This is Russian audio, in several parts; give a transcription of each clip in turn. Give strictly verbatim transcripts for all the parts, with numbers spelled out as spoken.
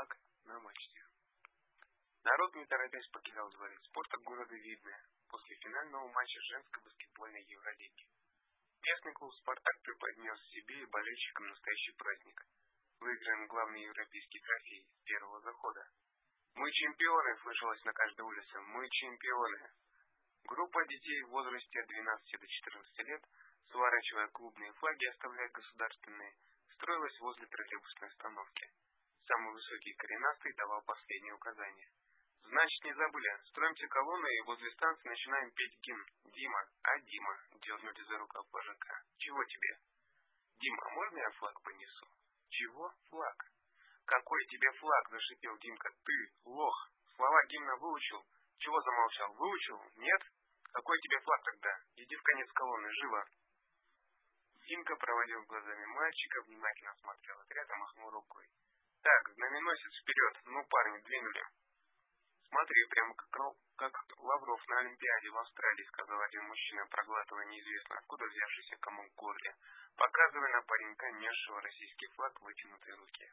Флаг на мачте. Народ, не торопясь, покидал дворец спорта города Видное после финального матча женской баскетбольной Евролиги. Местный клуб «Спартак» преподнес себе и болельщикам настоящий праздник. Выиграем главный европейский трофей с первого захода. «Мы чемпионы!» — слышалось на каждой улице. «Мы чемпионы!» Группа детей в возрасте от двенадцати до четырнадцати лет, сворачивая клубные флаги и оставляя государственные, строилась возле троллейбусной остановки. Самый высокий коренастый давал последние указания. «Значит, не забыли. Строимся колонной и возле станции начинаем петь гимн. Дима, а Дима?» — дернули за рукав вожака. «Чего тебе?» «Дима, можно я флаг понесу?» «Чего? Флаг?» «Какой тебе флаг?» — зашипел Димка. «Ты, лох, слова гимна выучил? Чего замолчал? Выучил? Нет? Какой тебе флаг тогда? Иди в конец колонны, живо!» Димка проводил глазами мальчика, внимательно осмотрел отряд и махнул рукой. «Так, знаменосец вперед! Ну, парни, двинули!» «Смотри, прямо как, как Лавров на Олимпиаде в Австралии», — сказал один мужчина, проглатывая неизвестно откуда взявшийся комок в горле, показывая на паренька, несшего российский флаг в вытянутой руке.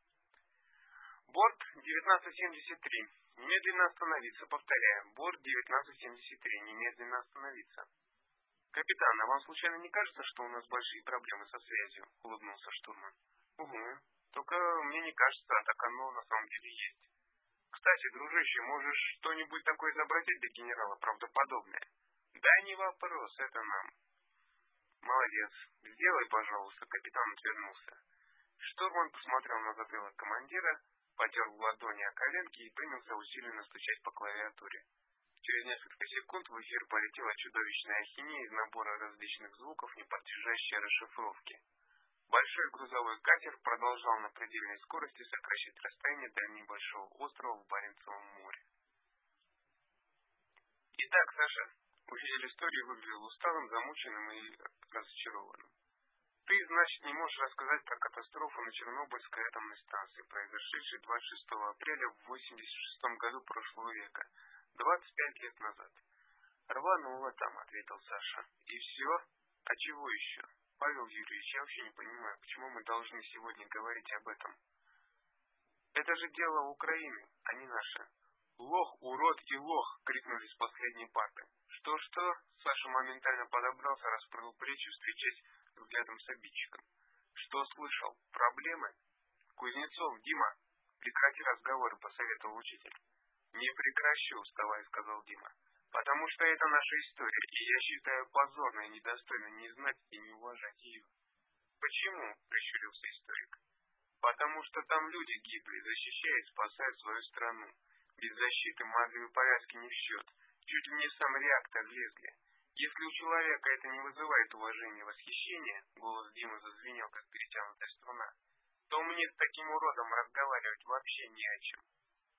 «Борт девятнадцать семьдесят три. Немедленно остановиться. Повторяю. Борт девятнадцать семьдесят три. Немедленно остановиться». «Капитан, а вам случайно не кажется, что у нас большие проблемы со связью?» — улыбнулся штурман. «Угу. Только мне не кажется, а так оно на самом деле есть. Кстати, дружище, можешь что-нибудь такое изобразить для генерала правдоподобное?» «Да не вопрос, это нам». «Молодец. Сделай, пожалуйста», — капитан отвернулся. Штурман посмотрел на затылок командира, потер в ладони о коленки и принялся усиленно стучать по клавиатуре. Через несколько секунд в эфир полетела чудовищная ахинея из набора различных звуков, не подлежащей расшифровке. Большой грузовой катер продолжал на предельной скорости сокращать расстояние до небольшого острова в Баренцевом море. «Итак, Саша», — учитель истории выглядел усталым, замученным и разочарованным. «Ты, значит, не можешь рассказать про катастрофу на Чернобыльской атомной станции, произошедшей двадцать шестого апреля в восемьдесят шестом году прошлого века, двадцать пять лет назад?» «Рвануло там», — ответил Саша. «И все? А чего еще? Павел Юрьевич, я вообще не понимаю, почему мы должны сегодня говорить об этом. Это же дело Украины, а не наше». «Лох, урод и лох!» — крикнули с последней парты. «Что-что?» — Саша моментально подобрался, расправил плечи, встречаясь взглядом с обидчиком. «Что слышал? Проблемы?» «Кузнецов, Дима, прекрати разговоры», — посоветовал учитель. «Не прекращу», — вставая, сказал Дима. «Потому что это наша история, и я считаю позорно и недостойно не знать и не уважать ее». «Почему?» — прищурился историк. «Потому что там люди гибли, защищая и спасая свою страну. Без защиты мазовые повязки не в счет. Чуть ли не в сам реактор лезли. Если у человека это не вызывает уважения и восхищения», — голос Димы зазвенел, как перетянутая струна, «то мне с таким уродом разговаривать вообще не о чем».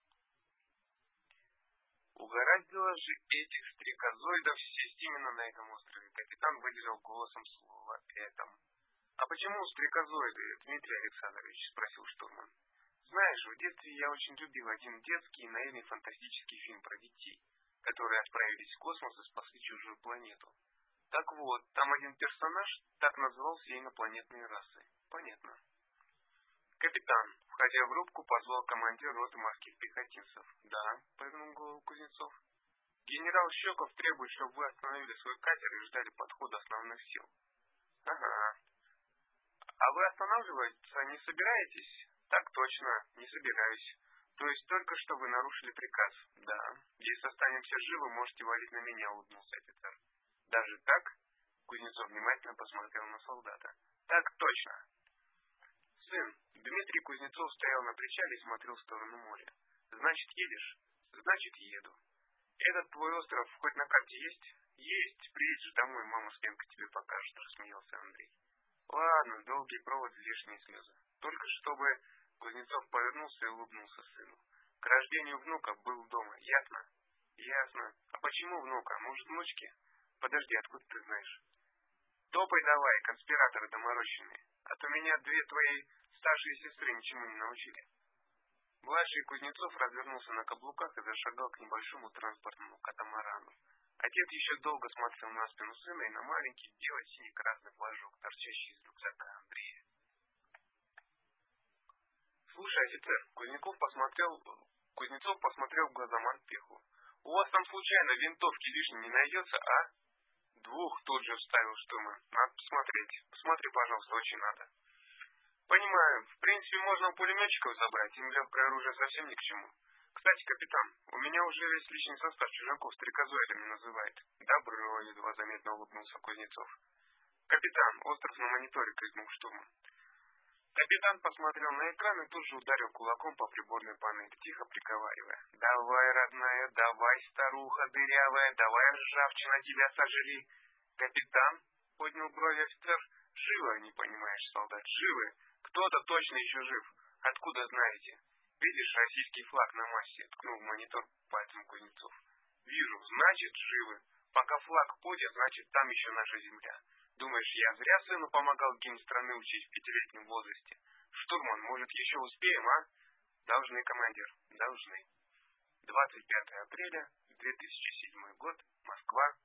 Угораздило же этих стрекозоидов сесть именно на этом острове. Капитан выделил голосом слово «этом». «А почему стрекозоиды, Дмитрий Александрович?» — спросил штурман. «Знаешь, в детстве я очень любил один детский и наивный фантастический фильм про детей, которые отправились в космос и спасли чужую планету. Так вот, там один персонаж так назвал все инопланетные расы. Понятно». «Капитан», входя в рубку, позвал командир роты морских пехотинцев. «Да», — повернул голову Кузнецов. «Генерал Щеков требует, чтобы вы остановили свой катер и ждали подхода основных сил». «Ага. А вы останавливаться не собираетесь?» «Так точно, не собираюсь. То есть только что вы нарушили приказ?» «Да. Если останемся живы, можете валить на меня», — улыбнулся офицер. «Даже так?» — Кузнецов внимательно посмотрел на солдата. «Так точно». «Сын», — Дмитрий Кузнецов стоял на причале и смотрел в сторону моря. «Значит, едешь?» «Значит, еду». «Этот твой остров хоть на карте есть?» «Есть. Приедешь домой, мама с Ленкой тебе покажет», — рассмеялся Андрей. «Ладно, долгий провод, лишние слезы. Только чтобы...» Кузнецов повернулся и улыбнулся сыну. «К рождению внука был дома, ясно?» «Ясно. А почему внука? Может, внучки?» «Подожди, откуда ты знаешь?» «Топай давай, конспираторы доморощенные. А то меня две твои старшие сестры ничему не научили». Младший Кузнецов развернулся на каблуках и зашагал к небольшому транспортному катамарану. Отец еще долго смотрел на спину сына и на маленький белый синий-красный флажок, торчащий из рюкзака Андрея. Слушай, офицер, Кузнецов посмотрел, Кузнецов посмотрел в глаза морпеху. У вас там случайно винтовки лишней не найдется, а? Двух тут же вставил штурман. Надо посмотреть. Посмотри, пожалуйста, очень надо. Понимаю, в принципе, можно у пулеметчиков забрать, им легкое оружие совсем ни к чему. Кстати, капитан, у меня уже весь личный состав чужаков стрекозоидами называет. Добро, едва заметно улыбнулся Кузнецов. Капитан, остров на мониторе, крикнул штурман. Капитан посмотрел на экран и тут же ударил кулаком по приборной панели, тихо приговаривая. «Давай, родная, давай, старуха дырявая, давай, ржавчина, тебя сожри!» «Капитан?» — поднял брови офицер. «Живы, не понимаешь, солдат, живы. Кто-то точно еще жив. Откуда знаете?» «Видишь российский флаг на массе?» — ткнул в монитор пальцем Кузнецов. «Вижу, значит, живы. Пока флаг в поде, значит, там еще наша земля. Думаешь, я зря сыну помогал гимн страны учить в пятилетнем возрасте? Штурман, может, еще успеем, а?» «Должны, командир, должны». двадцать пятое апреля две тысячи седьмой год, Москва,